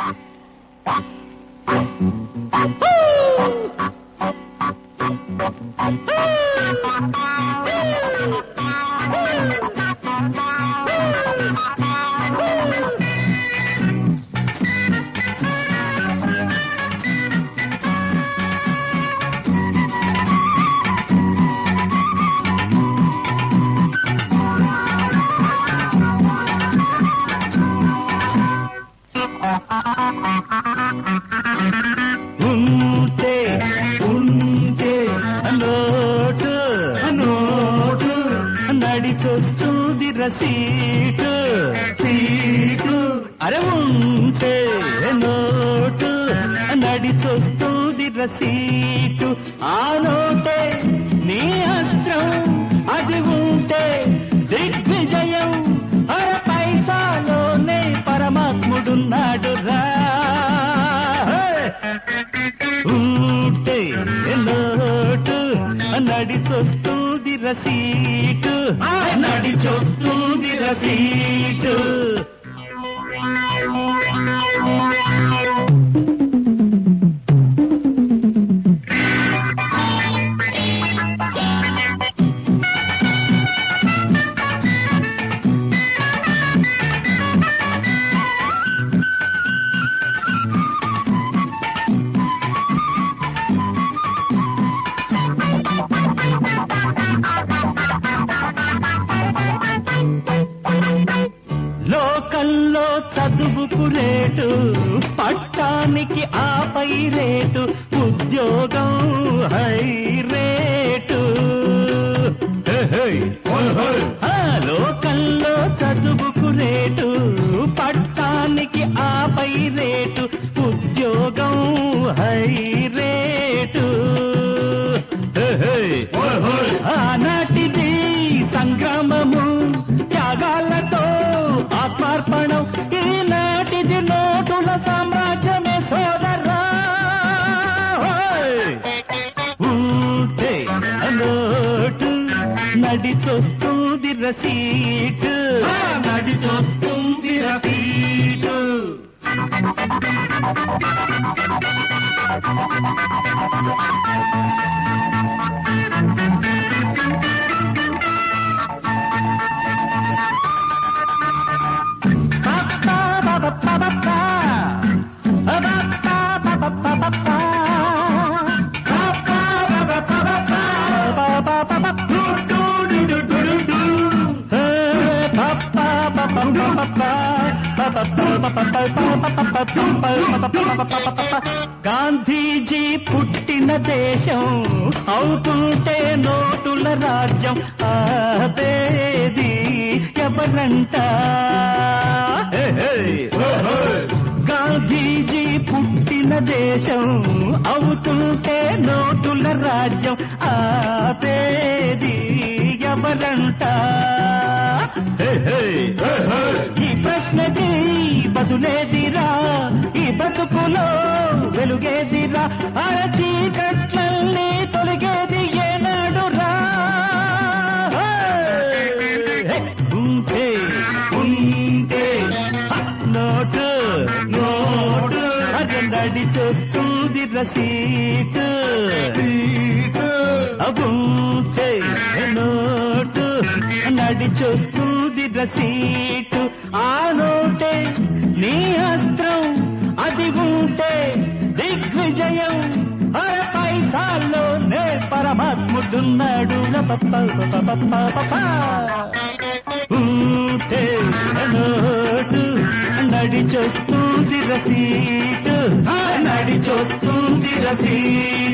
నడిచొస్తుంది రసీటు seat అరే ఉంటే note నడిచొస్తుంది రసీటు ఆ నోటే నీ అస్త్రం అది ఉంటే దిగ్విజయం అర పైసాలోనే పరమాత్ముడున్నాడు రా ఉంటే నోటు నడిచొస్తుంది రసీటు నడిచొస్తుంది రసీటు లోకల్లో చదువుకు రేటు పట్టానికి ఆపై రేటు ఉద్యోగం హై రేటు లోకల్లో చదువుకు రేటు పట్టానికి ఆపై రేటు ఉద్యోగం హై రేటు ఆనాటిది సంగ్రామము త్యాగాలతో ఆత్మార్పణం ఈనాటిది నోటుల సామ్రాజ్యమే సోదరా ఉంటే నోటు నడిచొస్తుంది రసీటు నడిచొస్తుంది రసీటు గాంధీజీ పుట్టిన దేశం అవుతుంటే నోటుల రాజ్యం ఆదేది ఎవరంట గాంధీజీ పుట్టిన దేశం అవుతుంటే నోటుల రాజ్యం ఆదేది ఎవరంట ఈ ప్రశ్నకి బదులేదిరా ఈ బతుకులో వెలుగేదిరా అరచీకట్లన్నీ తొలగేది ఏనాడు రా ఉంటే ఉంటే నోటు నోటు అది నడిచొస్తుంది రసీటు ఉంటే నోటు నడిచొస్తుంది రసీటు ఆ నోటే నీ అస్త్రం అది ఉంటే దిగ్విజయం అర పైసాల్లోనే పరమాత్ముడున్నాడు ఉంటే నోటు నడిచొస్తుంది రసీటు నడిచొస్తుంది రసీటు